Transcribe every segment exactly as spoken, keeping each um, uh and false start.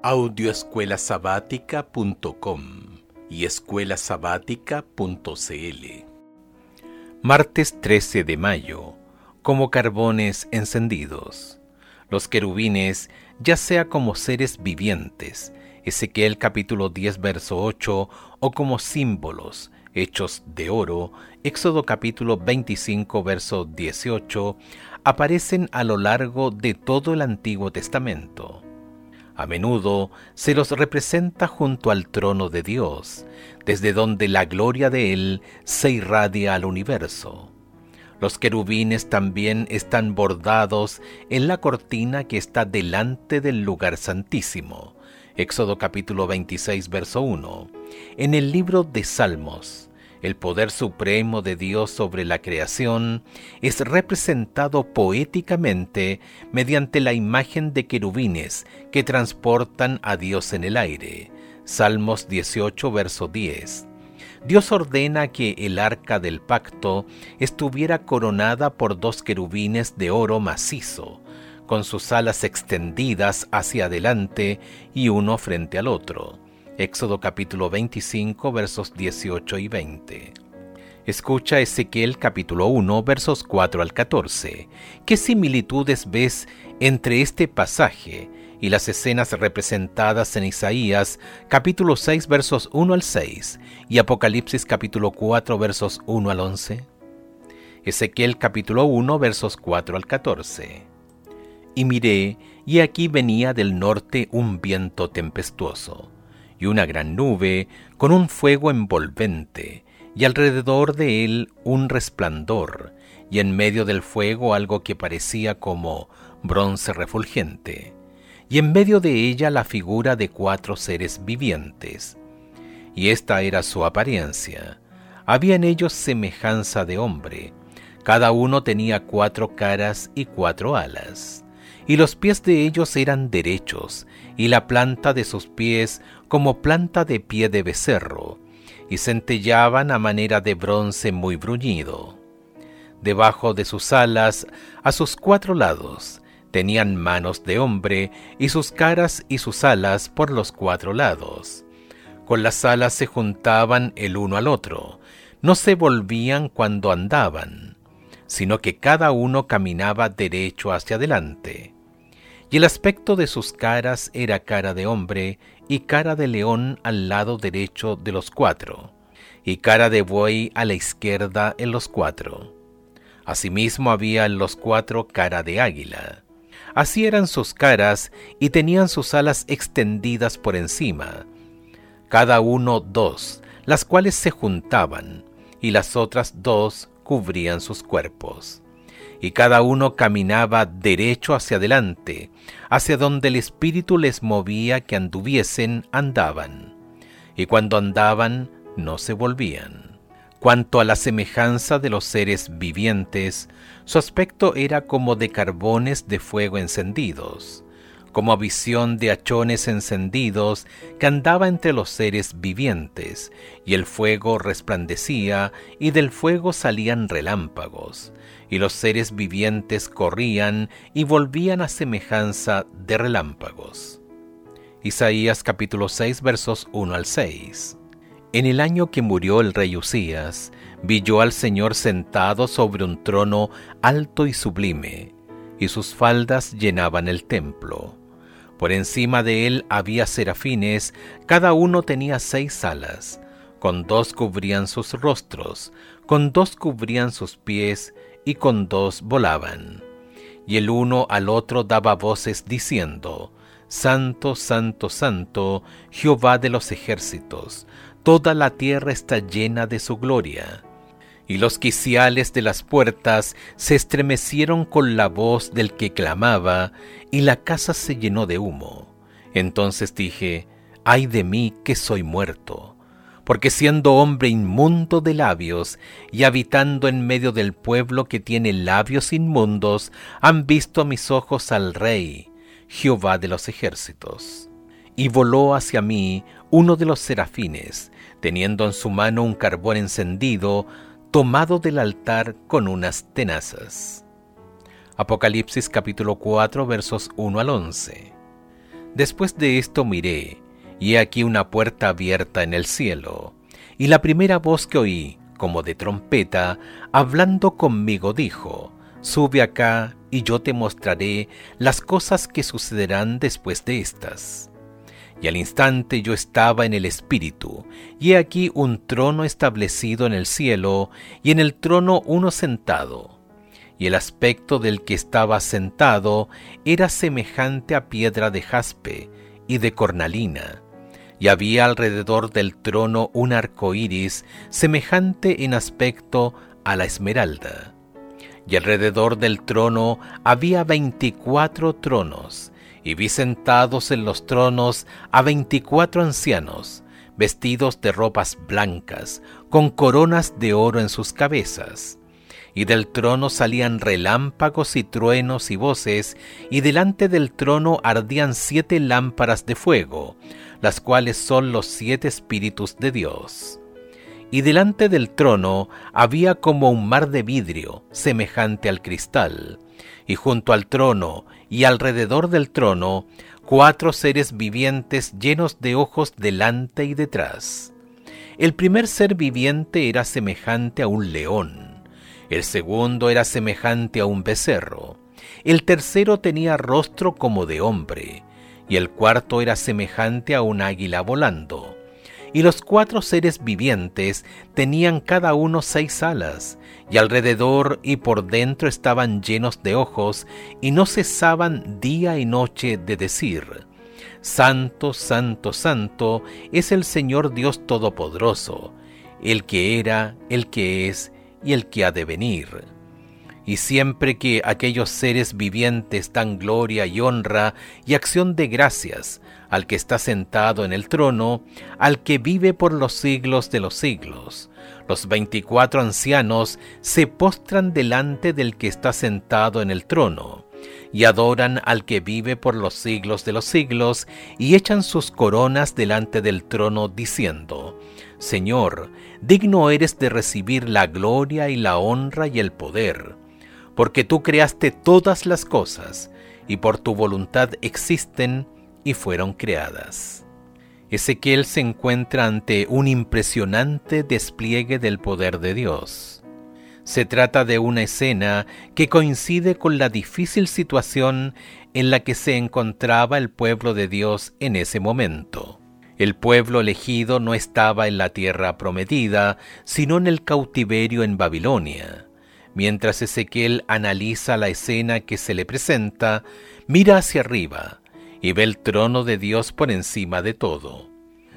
audio escuela sabática punto com y escuela sabática punto c l. Martes trece de mayo. Como carbones encendidos. Los querubines, ya sea como seres vivientes, Ezequiel capítulo diez verso ocho, o como símbolos, hechos de oro, Éxodo capítulo veinticinco verso dieciocho, aparecen a lo largo de todo el Antiguo Testamento. A menudo se los representa junto al trono de Dios, desde donde la gloria de Él se irradia al universo. Los querubines también están bordados en la cortina que está delante del lugar santísimo, Éxodo capítulo veintiséis verso uno. En el libro de Salmos, el poder supremo de Dios sobre la creación es representado poéticamente mediante la imagen de querubines que transportan a Dios en el aire. Salmos dieciocho verso diez. Dios ordena que el arca del pacto estuviera coronada por dos querubines de oro macizo, con sus alas extendidas hacia adelante y uno frente al otro. Éxodo capítulo veinticinco versos dieciocho y veinte. Escucha Ezequiel capítulo uno versos cuatro al catorce. ¿Qué similitudes ves entre este pasaje y las escenas representadas en Isaías capítulo seis versos uno al seis y Apocalipsis capítulo cuatro versos uno al once? Ezequiel capítulo uno versos cuatro al catorce. Y miré, y aquí venía del norte un viento tempestuoso, y una gran nube con un fuego envolvente, y alrededor de él un resplandor, y en medio del fuego algo que parecía como bronce refulgente, y en medio de ella la figura de cuatro seres vivientes. Y esta era su apariencia. Había en ellos semejanza de hombre, cada uno tenía cuatro caras y cuatro alas. Y los pies de ellos eran derechos, y la planta de sus pies como planta de pie de becerro, y centellaban a manera de bronce muy bruñido. Debajo de sus alas, a sus cuatro lados, tenían manos de hombre, y sus caras y sus alas por los cuatro lados. Con las alas se juntaban el uno al otro, no se volvían cuando andaban, sino que cada uno caminaba derecho hacia adelante. Y el aspecto de sus caras era cara de hombre y cara de león al lado derecho de los cuatro, y cara de buey a la izquierda en los cuatro. Asimismo había en los cuatro cara de águila. Así eran sus caras, y tenían sus alas extendidas por encima, cada uno dos, las cuales se juntaban, y las otras dos cubrían sus cuerpos. Y cada uno caminaba derecho hacia adelante, hacia donde el Espíritu les movía que anduviesen, andaban. Y cuando andaban, no se volvían. Cuanto a la semejanza de los seres vivientes, su aspecto era como de carbones de fuego encendidos, como visión de hachones encendidos que andaba entre los seres vivientes, y el fuego resplandecía, y del fuego salían relámpagos, y los seres vivientes corrían y volvían a semejanza de relámpagos. Isaías capítulo seis versos uno al seis. En el año que murió el rey Usías, vi yo al Señor sentado sobre un trono alto y sublime, y sus faldas llenaban el templo. Por encima de él había serafines, cada uno tenía seis alas, con dos cubrían sus rostros, con dos cubrían sus pies, y con dos volaban. Y el uno al otro daba voces diciendo: Santo, Santo, Santo, Jehová de los ejércitos, toda la tierra está llena de su gloria. Y los quiciales de las puertas se estremecieron con la voz del que clamaba, y la casa se llenó de humo. Entonces dije: ay de mí que soy muerto, porque siendo hombre inmundo de labios, y habitando en medio del pueblo que tiene labios inmundos, han visto mis ojos al Rey, Jehová de los ejércitos. Y voló hacia mí uno de los serafines, teniendo en su mano un carbón encendido, tomado del altar con unas tenazas. Apocalipsis capítulo cuatro versos uno al once. Después de esto miré, y he aquí una puerta abierta en el cielo, y la primera voz que oí, como de trompeta, hablando conmigo, dijo: Sube acá, y yo te mostraré las cosas que sucederán después de estas. Y al instante yo estaba en el Espíritu, y he aquí un trono establecido en el cielo, y en el trono uno sentado. Y el aspecto del que estaba sentado era semejante a piedra de jaspe y de cornalina, y había alrededor del trono un arco iris semejante en aspecto a la esmeralda. Y alrededor del trono había veinticuatro tronos, y vi sentados en los tronos a veinticuatro ancianos, vestidos de ropas blancas, con coronas de oro en sus cabezas. Y del trono salían relámpagos y truenos y voces, y delante del trono ardían siete lámparas de fuego, las cuales son los siete espíritus de Dios. Y delante del trono había como un mar de vidrio, semejante al cristal, y junto al trono y alrededor del trono, cuatro seres vivientes llenos de ojos delante y detrás. El primer ser viviente era semejante a un león, el segundo era semejante a un becerro, el tercero tenía rostro como de hombre, y el cuarto era semejante a un águila volando. Y los cuatro seres vivientes tenían cada uno seis alas, y alrededor y por dentro estaban llenos de ojos, y no cesaban día y noche de decir: Santo, Santo, Santo es el Señor Dios Todopoderoso, el que era, el que es y el que ha de venir. Y siempre que aquellos seres vivientes dan gloria y honra y acción de gracias al que está sentado en el trono, al que vive por los siglos de los siglos, los veinticuatro ancianos se postran delante del que está sentado en el trono, y adoran al que vive por los siglos de los siglos, y echan sus coronas delante del trono, diciendo: Señor, digno eres de recibir la gloria y la honra y el poder, porque tú creaste todas las cosas, y por tu voluntad existen y fueron creadas. Ezequiel se encuentra ante un impresionante despliegue del poder de Dios. Se trata de una escena que coincide con la difícil situación en la que se encontraba el pueblo de Dios en ese momento. El pueblo elegido no estaba en la tierra prometida, sino en el cautiverio en Babilonia. Mientras Ezequiel analiza la escena que se le presenta, mira hacia arriba y ve el trono de Dios por encima de todo.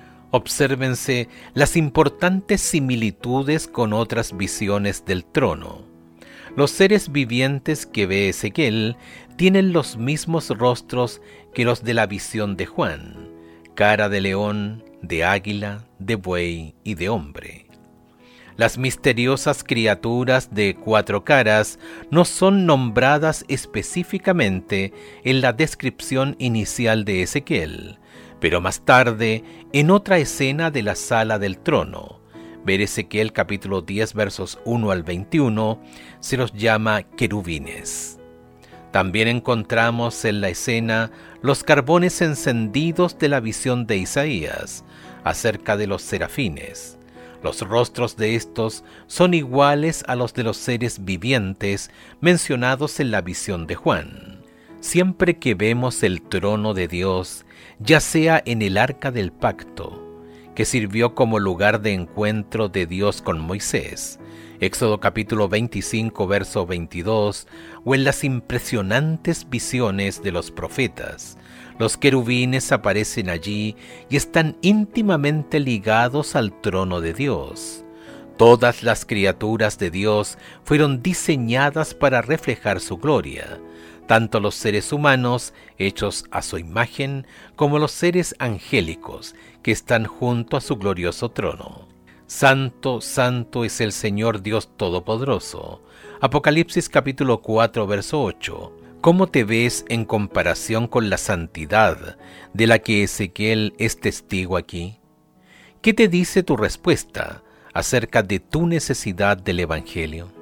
Obsérvense las importantes similitudes con otras visiones del trono. Los seres vivientes que ve Ezequiel tienen los mismos rostros que los de la visión de Juan: cara de león, de águila, de buey y de hombre. Las misteriosas criaturas de cuatro caras no son nombradas específicamente en la descripción inicial de Ezequiel, pero más tarde, en otra escena de la sala del trono, ver Ezequiel capítulo diez versos uno al veintiuno, se los llama querubines. También encontramos en la escena los carbones encendidos de la visión de Isaías acerca de los serafines. Los rostros de estos son iguales a los de los seres vivientes mencionados en la visión de Juan. Siempre que vemos el trono de Dios, ya sea en el arca del pacto, que sirvió como lugar de encuentro de Dios con Moisés, Éxodo capítulo veinticinco, verso veintidós, o en las impresionantes visiones de los profetas, los querubines aparecen allí y están íntimamente ligados al trono de Dios. Todas las criaturas de Dios fueron diseñadas para reflejar su gloria, tanto los seres humanos hechos a su imagen como los seres angélicos que están junto a su glorioso trono. Santo, santo es el Señor Dios Todopoderoso. Apocalipsis capítulo cuatro, verso ocho. ¿Cómo te ves en comparación con la santidad de la que Ezequiel es testigo aquí? ¿Qué te dice tu respuesta acerca de tu necesidad del Evangelio?